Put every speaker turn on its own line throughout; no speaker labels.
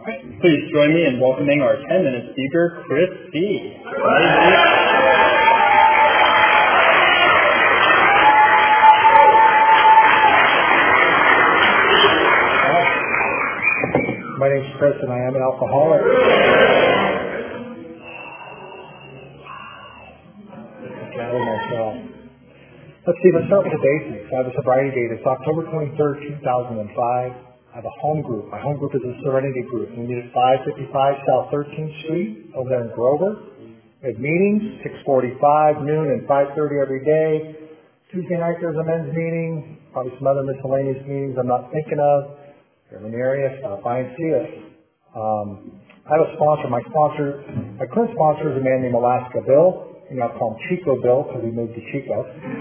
Please join me in welcoming our 10-minute speaker, Chris C.
My name's Chris, and I am an alcoholic. Gather myself. Let's see, let's start with the basics. I have a sobriety date. It's October 23rd, 2005. I have a home group. My home group is a Serenity group. We meet at 555 South 13th Street over there in Grover. We have meetings, 6:45, noon, and 5:30 every day. Tuesday night there's a men's meeting, probably some other miscellaneous meetings I'm not thinking of. If you're in the area, stop by and see us. I have a sponsor. My current sponsor is a man named Alaska Bill. You know, I call him Chico Bill because he moved to Chico.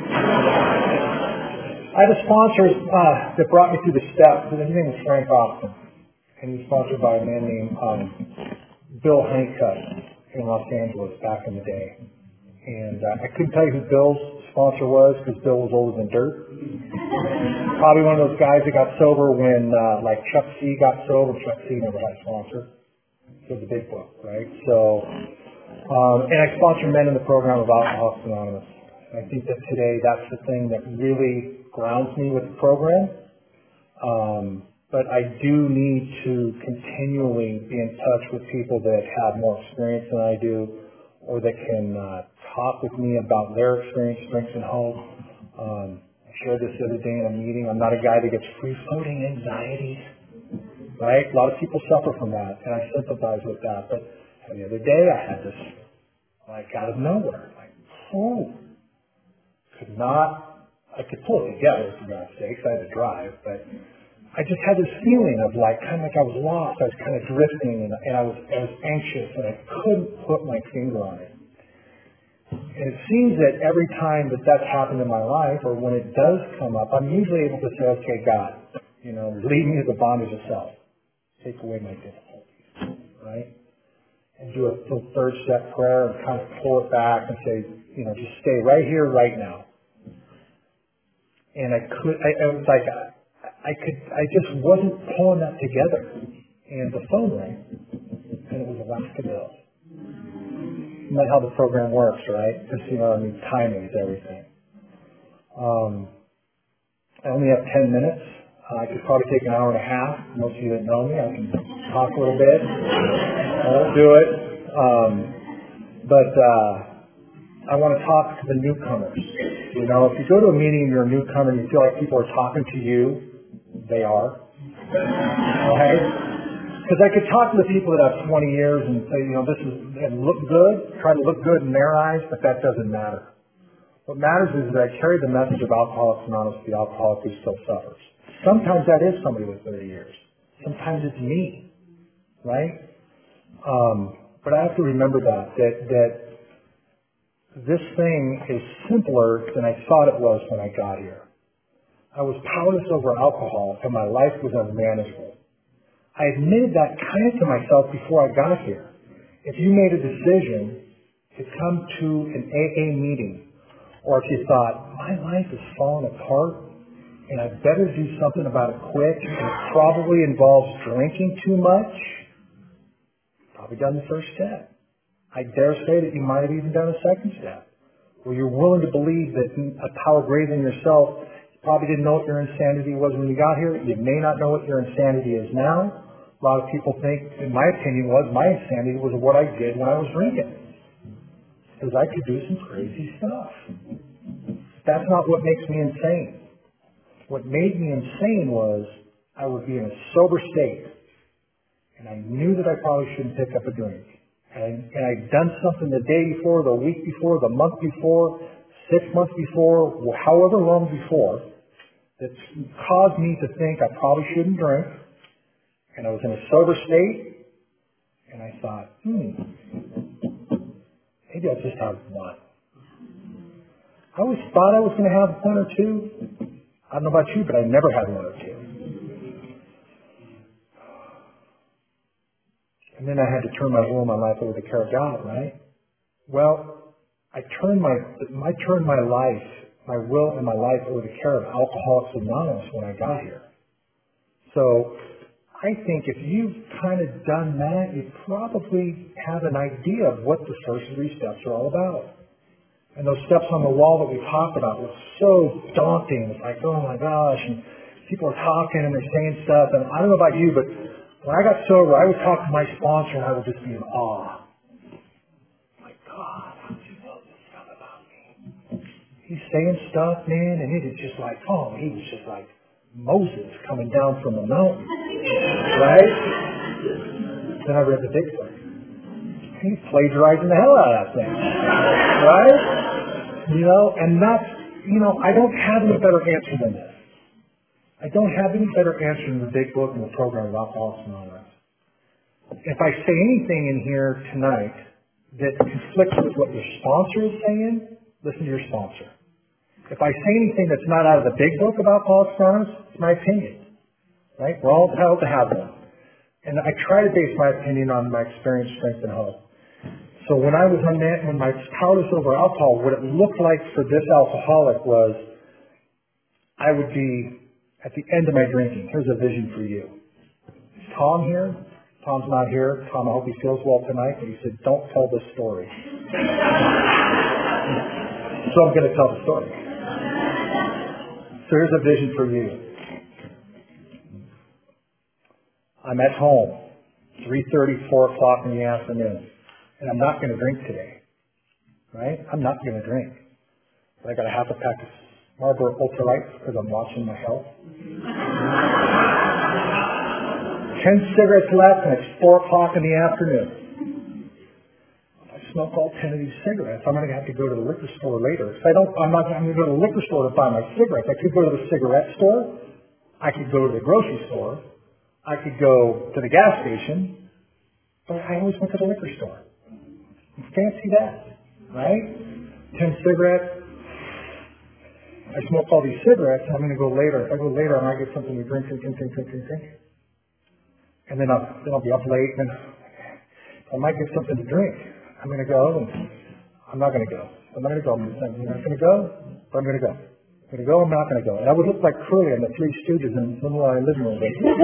I have a sponsor that brought me through the steps. His name is Frank Austin, and he's sponsored by a man named Bill Honeycutt in Los Angeles back in the day. And I couldn't tell you who Bill's sponsor was because Bill was older than dirt. Probably one of those guys that got sober when, like Chuck C got sober. Chuck C never had a sponsor. He was a big book, right? So, and I sponsor men in the program of Alcoholics Anonymous. I think that today that's the thing that really grounds me with the program. But I do need to continually be in touch with people that have more experience than I do, or that can talk with me about their experience, strengths, and hope. I shared this the other day in a meeting. I'm not a guy that gets free-floating anxiety, right? A lot of people suffer from that, and I sympathize with that. But the other day I had this, like, out of nowhere, like, I could pull it together, for God's sakes. I had to drive, but I just had this feeling of like, kind of like I was lost. I was kind of drifting, and I was anxious, and I couldn't put my finger on it. And it seems that every time that that's happened in my life, or when it does come up, I'm usually able to say, okay, God, lead me to the bondage of self. Take away my difficulties, right? And do a third step prayer and kind of pull it back and say, just stay right here, right now. And I just wasn't pulling that together. And the phone rang, and it was Alaska Bill. Isn't that how the program works, right? Just, timing is everything. I only have 10 minutes. I could probably take an hour and a half. Most of you that know me, I can talk a little bit. I won't do it. But I want to talk to the newcomers. If you go to a meeting and you're a newcomer and you feel like people are talking to you, they are. Okay? Because I could talk to the people that have 20 years and say, and look good, try to look good in their eyes, but that doesn't matter. What matters is that I carry the message of Alcoholics Anonymous to the alcoholic who still suffers. Sometimes that is somebody with 30 years. Sometimes it's me, right? But I have to remember that this thing is simpler than I thought it was when I got here. I was powerless over alcohol, and my life was unmanageable. I admitted that kind of to myself before I got here. If you made a decision to come to an AA meeting, or if you thought, my life is falling apart, and I better do something about it quick, and it probably involves drinking too much, probably done the first step. I dare say that you might have even done a second step, where you're willing to believe that a power greater than yourself. You probably didn't know what your insanity was when you got here. You may not know what your insanity is now. A lot of people think, in my opinion, my insanity was what I did when I was drinking, because I could do some crazy stuff. That's not what makes me insane. What made me insane was I would be in a sober state, and I knew that I probably shouldn't pick up a drink. And I'd done something the day before, the week before, the month before, 6 months before, however long before, that caused me to think I probably shouldn't drink. And I was in a sober state, and I thought, maybe I'll just have one. I always thought I was going to have one or two. I don't know about you, but I never had one or two. And then I had to turn my will and my life over to the care of God, right? Well, I turned my life, my will and my life over to the care of Alcoholics Anonymous when I got here. So I I think if you've kind of done that, you probably have an idea of what the first 3 steps are all about. And those steps on the wall that we talked about were so daunting. It's like, oh my gosh, and people are talking and they're saying stuff. And I don't know about you, but when I got sober, I would talk to my sponsor and I would just be in awe. My God, how does he know this stuff about me? He's saying stuff, man, and it is just like, oh, he was just like Moses coming down from the mountain. Right? Then I read the big book. He's plagiarizing the hell out of that thing. Right? And that's, I don't have any better answer than this. I don't have any better answer than the big book and the program of Alcoholics Anonymous. If I say anything in here tonight that conflicts with what your sponsor is saying, listen to your sponsor. If I say anything that's not out of the big book of Alcoholics Anonymous, it's my opinion. Right? We're all entitled to have one. And I try to base my opinion on my experience, strength, and hope. So when I was when my powerless over alcohol, what it looked like for this alcoholic was I would be at the end of my drinking. Here's a vision for you. Is Tom here? Tom's not here. Tom, I hope he feels well tonight. But he said, don't tell this story. So I'm going to tell the story. So here's a vision for you. I'm at home, 3:30, 4 o'clock in the afternoon, and I'm not going to drink today, right? I'm not going to drink. But I got a half a pack of Marlboro Ultralights because I'm watching my health. 10 cigarettes left, and it's 4 o'clock in the afternoon. If I smoke all 10 of these cigarettes, I'm going to have to go to the liquor store later. If I'm not going to go to the liquor store to buy my cigarettes. I could go to the cigarette store. I could go to the grocery store. I could go to the gas station, but I always went to the liquor store. Fancy that, right? 10 cigarettes. I smoke all these cigarettes, and I'm going to go later. If I go later, I might get something to drink. And then I'll be up late, and I might get something to drink. I'm going to go, and I'm not going to go. I'm not going to go. I'm not going to go, but I'm going to go. I'm going to go, I'm not going to go. And I would look like Curly in the Three Stooges in the living room.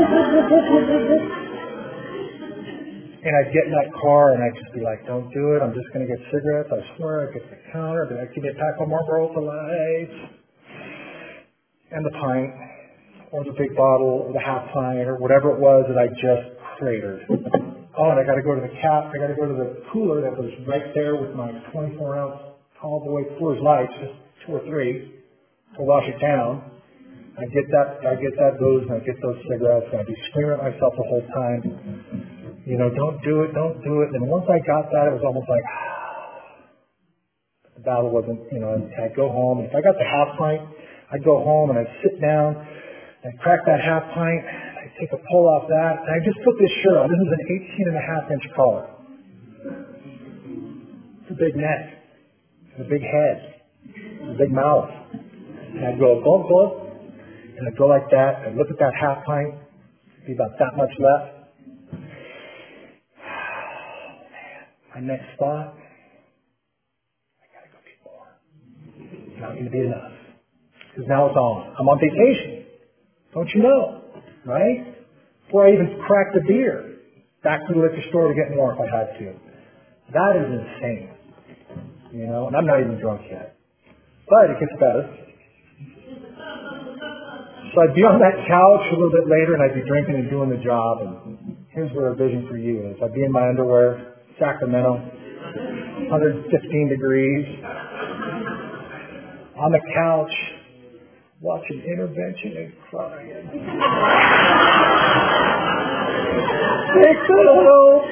And I'd get in that car and I'd just be like, don't do it. I'm just going to get cigarettes. I swear I'd get the counter. Then I'd give me a pack of Marlboro Lights and the pint or the big bottle or the half pint or whatever it was that I just cratered. Oh, and I got to go to the I got to go to the cooler that was right there with my 24-ounce tall boy Coors Lights, just 2 or 3. To wash it down. I get that booze and I get those cigarettes and I'd be screaming at myself the whole time. Don't do it. And once I got that, it was almost like, the battle wasn't, I'd go home. And if I got the half pint, I'd go home and I'd sit down, I'd crack that half pint, I'd take a pull off that, and I'd just put this shirt on. This is an 18.5-inch collar. It's a big neck, and a big head, and a big mouth. And I'd go glug, glug, and I'd go like that. I'd look at that half pint, be about that much left. Oh, man. My next thought, I got to go get more. It's not going to be enough. Because now it's on. I'm on vacation. Don't you know? Right? Before I even cracked the beer, back to the liquor store to get more if I had to. That is insane. And I'm not even drunk yet. But it gets better. So I'd be on that couch a little bit later and I'd be drinking and doing the job. And here's where a vision for you is. I'd be in my underwear, Sacramento, 115 degrees, on the couch, watching Intervention and crying. They could help.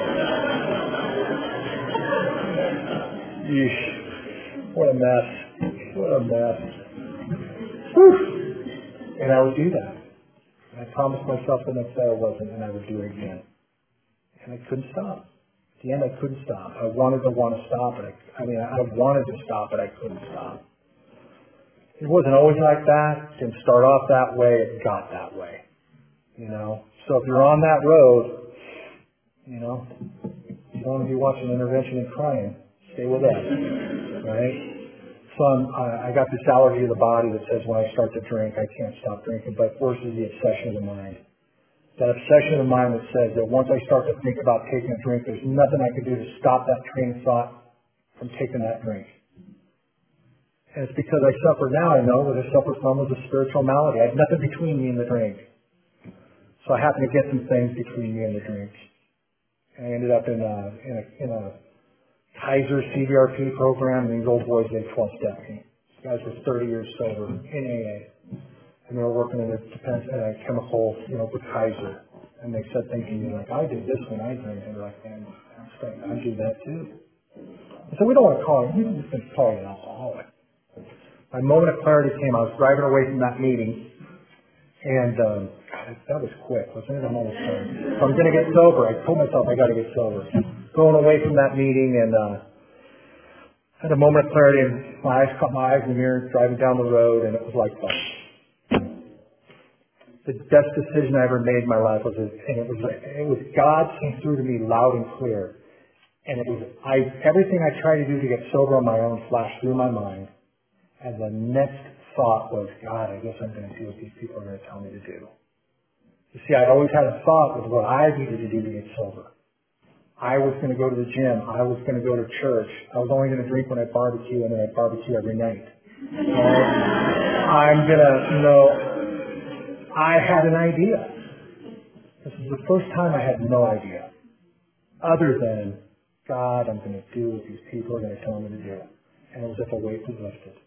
Yeesh. What a mess. What a mess. Whew. And I would do that. And I promised myself the next day I wasn't, and I would do it again. And I couldn't stop. At the end, I couldn't stop. I wanted to stop, but I wanted to stop, but I couldn't stop. It wasn't always like that. It didn't start off that way. It got that way. So if you're on that road, you don't want to be watching Intervention and crying. Stay with us, right? So I got this allergy of the body that says when I start to drink, I can't stop drinking. But worse is the obsession of the mind. That obsession of mine that says that once I start to think about taking a drink, there's nothing I can do to stop that train of thought from taking that drink. And it's because I suffer now, I know, what I suffer from was a spiritual malady. I had nothing between me and the drink. So I happened to get some things between me and the drink. And I ended up in a Kaiser CVRP program, and these old boys, they 12-step me. These guys were 30 years sober in AA. And they were working in a chemical, with Kaiser. And they said things to me like, I did this when I drank. And they're like, man, I do that too. So we don't want to call it, we can just call you an alcoholic. My moment of clarity came. I was driving away from that meeting, and that was quick, wasn't it? I'm almost done. So I'm going to get sober. I told myself I got to get sober. Going away from that meeting, and had a moment of clarity, and my eyes caught my eyes in the mirror, driving down the road, and it was like fun. The best decision I ever made in my life was, it was God came through to me loud and clear, and it was everything I tried to do to get sober on my own flashed through my mind. And the next thought was, God, I guess I'm going to do what these people are going to tell me to do. You see, I'd always had a thought of what I needed to do to get sober. I was going to go to the gym. I was going to go to church. I was only going to drink when I barbecue, and then I barbecue every night. I had an idea. This is the first time I had no idea. Other than, God, I'm going to do what these people are going to tell me to do. And it was if a weight was lifted.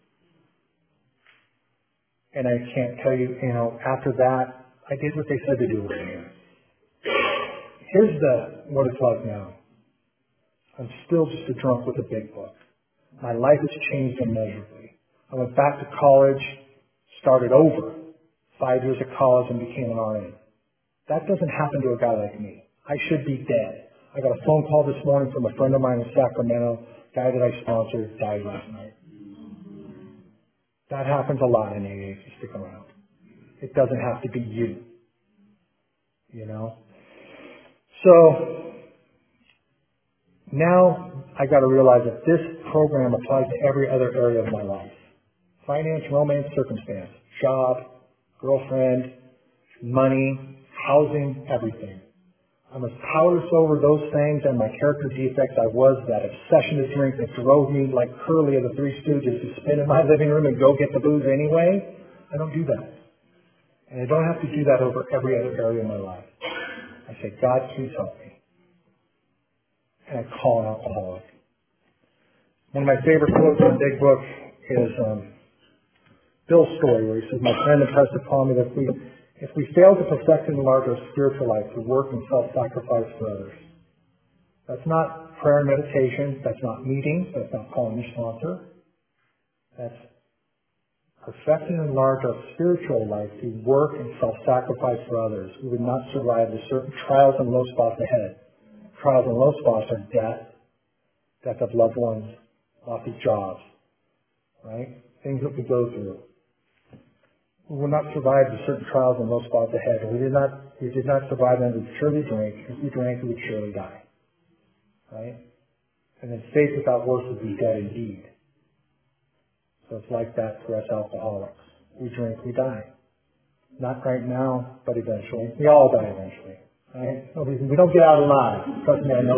And I can't tell you, after that, I did what they said to do with me. Here's what it's like now. I'm still just a drunk with a big book. My life has changed immeasurably. I went back to college, started over, 5 years of college, and became an RN. That doesn't happen to a guy like me. I should be dead. I got a phone call this morning from a friend of mine in Sacramento, guy that I sponsored, died last night. That happens a lot in AA if you stick around. It doesn't have to be you. So now I got to realize that this program applies to every other area of my life. Finance, romance, circumstance, job, girlfriend, money, housing, everything. I'm as powerless over those things and my character defects I was that obsession to drink that drove me like Curly of the Three Stooges to spin in my living room and go get the booze anyway. I don't do that. And I don't have to do that over every other area of my life. I say, God, please help me. And I call an alcoholic. One of my favorite quotes in the big book is Bill's story where he says, my friend impressed upon me that if we fail to perfect and enlarge our spiritual life to work and self-sacrifice for others. That's not prayer and meditation. That's not meetings. That's not calling your sponsor. That's perfect and enlarge our spiritual life to work and self-sacrifice for others. We would not survive the certain trials and low spots ahead. Trials and low spots are death of loved ones, loss of jobs, right? Things that we go through. We will not survive the certain trials and low spots ahead. We did not survive them. We'd surely drink. If we drank, we would surely die. Right? And then faith without works would be dead indeed. So it's like that for us alcoholics. We drink, we die. Not right now, but eventually. We all die eventually. Right? We don't get out alive. Trust me, I know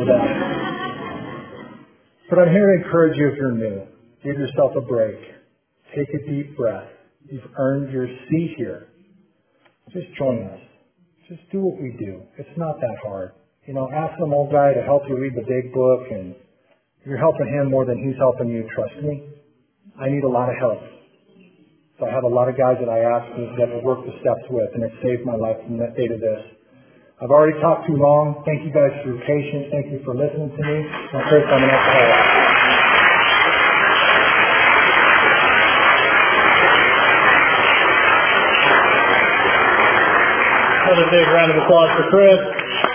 that. But I'm here to encourage you if you're new. Give yourself a break. Take a deep breath. You've earned your seat here. Just join us. Just do what we do. It's not that hard. Ask some old guy to help you read the big book, and you're helping him more than he's helping you. Trust me. I need a lot of help. So I have a lot of guys that I ask that will work the steps with, and it saved my life from that day to this. I've already talked too long. Thank you guys for your patience. Thank you for listening to me. I'm Chris. I'm an alcoholic.
Another big round of applause for Chris.